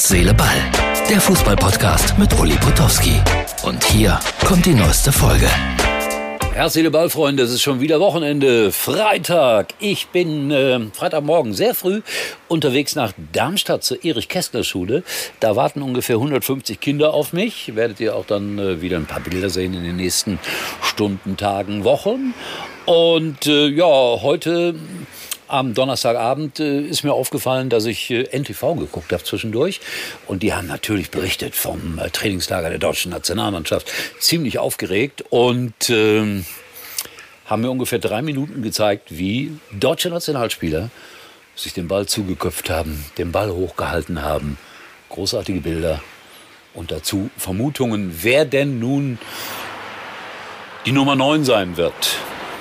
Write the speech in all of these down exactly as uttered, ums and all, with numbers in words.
Seele, Ball. Der Fußball-Podcast mit Uli Potowski. Und hier kommt die neueste Folge. Herz, Seele, Ball, Freunde, es ist schon wieder Wochenende, Freitag. Ich bin äh, Freitagmorgen sehr früh unterwegs nach Darmstadt zur Erich-Kästner-Schule. Da warten ungefähr hundertfünfzig Kinder auf mich. Werdet ihr auch dann äh, wieder ein paar Bilder sehen in den nächsten Stunden, Tagen, Wochen. Und äh, ja, heute am Donnerstagabend äh, ist mir aufgefallen, dass ich äh, N T V geguckt habe zwischendurch. Und die haben natürlich berichtet vom äh, Trainingslager der deutschen Nationalmannschaft. Ziemlich aufgeregt und äh, haben mir ungefähr drei Minuten gezeigt, wie deutsche Nationalspieler sich den Ball zugeköpft haben, den Ball hochgehalten haben. Großartige Bilder. Und dazu Vermutungen, wer denn nun die Nummer neun sein wird.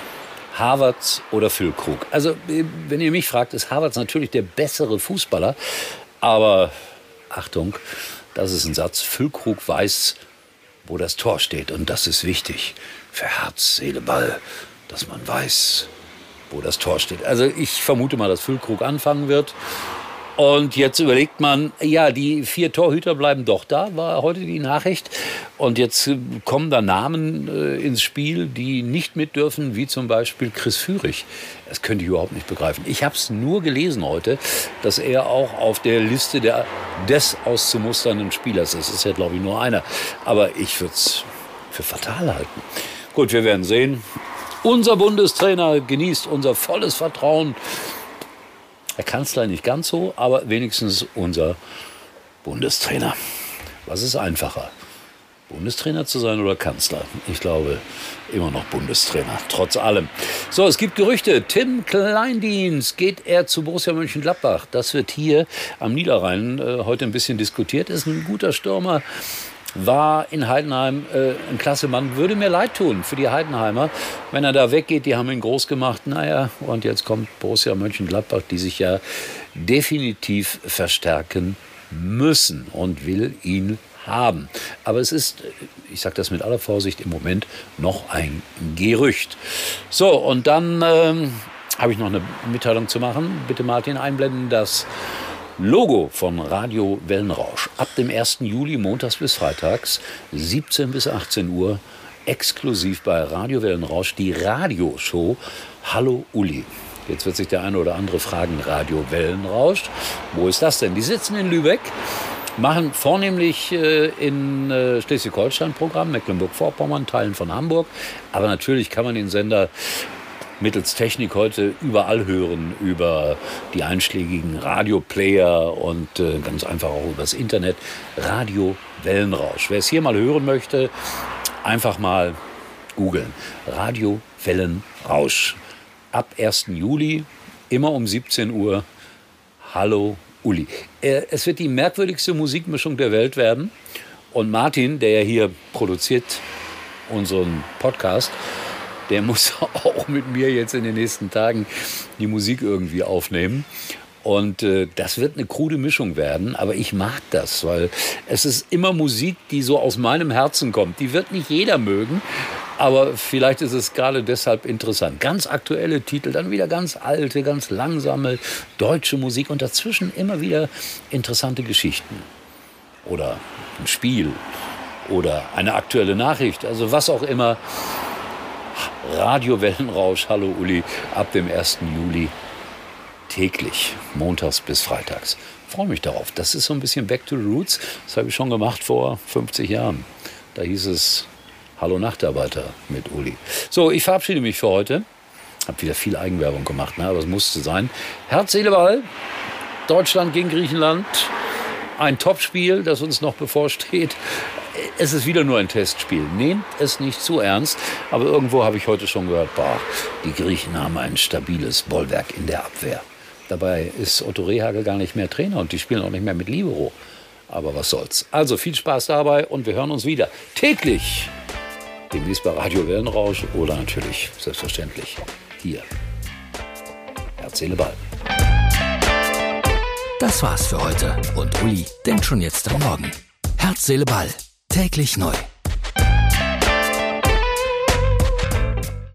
Havertz oder Füllkrug. Also, wenn ihr mich fragt, ist Havertz natürlich der bessere Fußballer. Aber, Achtung, das ist ein Satz. Füllkrug weiß, wo das Tor steht. Und das ist wichtig für Herz, Seele, Ball, dass man weiß, wo das Tor steht. Also, ich vermute mal, dass Füllkrug anfangen wird. Und jetzt überlegt man, ja, die vier Torhüter bleiben doch da, war heute die Nachricht. Und jetzt kommen da Namen äh, ins Spiel, die nicht mit dürfen, wie zum Beispiel Chris Führig. Das könnte ich überhaupt nicht begreifen. Ich habe es nur gelesen heute, dass er auch auf der Liste der, des auszumusternden Spielers ist. Das ist ja, glaube ich, nur einer. Aber ich würde es für fatal halten. Gut, wir werden sehen. Unser Bundestrainer genießt unser volles Vertrauen. Herr Kanzler nicht ganz so, aber wenigstens unser Bundestrainer. Was ist einfacher? Bundestrainer zu sein oder Kanzler? Ich glaube, immer noch Bundestrainer, trotz allem. So, es gibt Gerüchte. Tim Kleindienst, geht er zu Borussia Mönchengladbach? Das wird hier am Niederrhein äh, heute ein bisschen diskutiert. Ist ein guter Stürmer. War in Heidenheim äh, ein klasse Mann. Würde mir leid tun für die Heidenheimer, wenn er da weggeht. Die haben ihn groß gemacht. Naja, und jetzt kommt Borussia Mönchengladbach, die sich ja definitiv verstärken müssen und will ihn haben. Aber es ist, ich sage das mit aller Vorsicht, im Moment noch ein Gerücht. So, und dann ähm, habe ich noch eine Mitteilung zu machen. Bitte Martin einblenden, dass Logo von Radio Wellenrausch ab dem ersten Juli, montags bis freitags, siebzehn bis achtzehn Uhr, exklusiv bei Radio Wellenrausch, die Radioshow Hallo Uli. Jetzt wird sich der eine oder andere fragen, Radio Wellenrausch, wo ist das denn? Die sitzen in Lübeck, machen vornehmlich äh, in äh, Schleswig-Holstein Programm, Mecklenburg-Vorpommern, Teilen von Hamburg, aber natürlich kann man den Sender mittels Technik heute überall hören, über die einschlägigen Radioplayer und äh, ganz einfach auch übers Internet. Radio Wellenrausch. Wer es hier mal hören möchte, einfach mal googeln. Radio Wellenrausch. Ab ersten Juli, immer um siebzehn Uhr. Hallo Uli. Äh, es wird die merkwürdigste Musikmischung der Welt werden. Und Martin, der ja hier produziert unseren Podcast, der muss auch mit mir jetzt in den nächsten Tagen die Musik irgendwie aufnehmen. Und äh, das wird eine krude Mischung werden, aber ich mag das, weil es ist immer Musik, die so aus meinem Herzen kommt. Die wird nicht jeder mögen, aber vielleicht ist es gerade deshalb interessant. Ganz aktuelle Titel, dann wieder ganz alte, ganz langsame deutsche Musik und dazwischen immer wieder interessante Geschichten. Oder ein Spiel oder eine aktuelle Nachricht, also was auch immer. Radio Wellenrausch, hallo Uli, ab dem ersten Juli täglich, montags bis freitags. Ich freue mich darauf. Das ist so ein bisschen Back to the Roots. Das habe ich schon gemacht vor fünfzig Jahren. Da hieß es Hallo Nachtarbeiter mit Uli. So, ich verabschiede mich für heute. Habe wieder viel Eigenwerbung gemacht, ne? Aber es musste sein. Herz, Seele, Ball. Deutschland gegen Griechenland. Ein Topspiel, das uns noch bevorsteht. Es ist wieder nur ein Testspiel. Nehmt es nicht zu ernst. Aber irgendwo habe ich heute schon gehört, boah, die Griechen haben ein stabiles Bollwerk in der Abwehr. Dabei ist Otto Rehhagel gar nicht mehr Trainer und die spielen auch nicht mehr mit Libero. Aber was soll's. Also viel Spaß dabei und wir hören uns wieder. Täglich. Demnächst bei Radio Wellenrausch oder natürlich, selbstverständlich, hier. Herz, Seele, Ball. Das war's für heute. Und Uli denkt schon jetzt am Morgen. Herz, Seele, Ball. Täglich neu.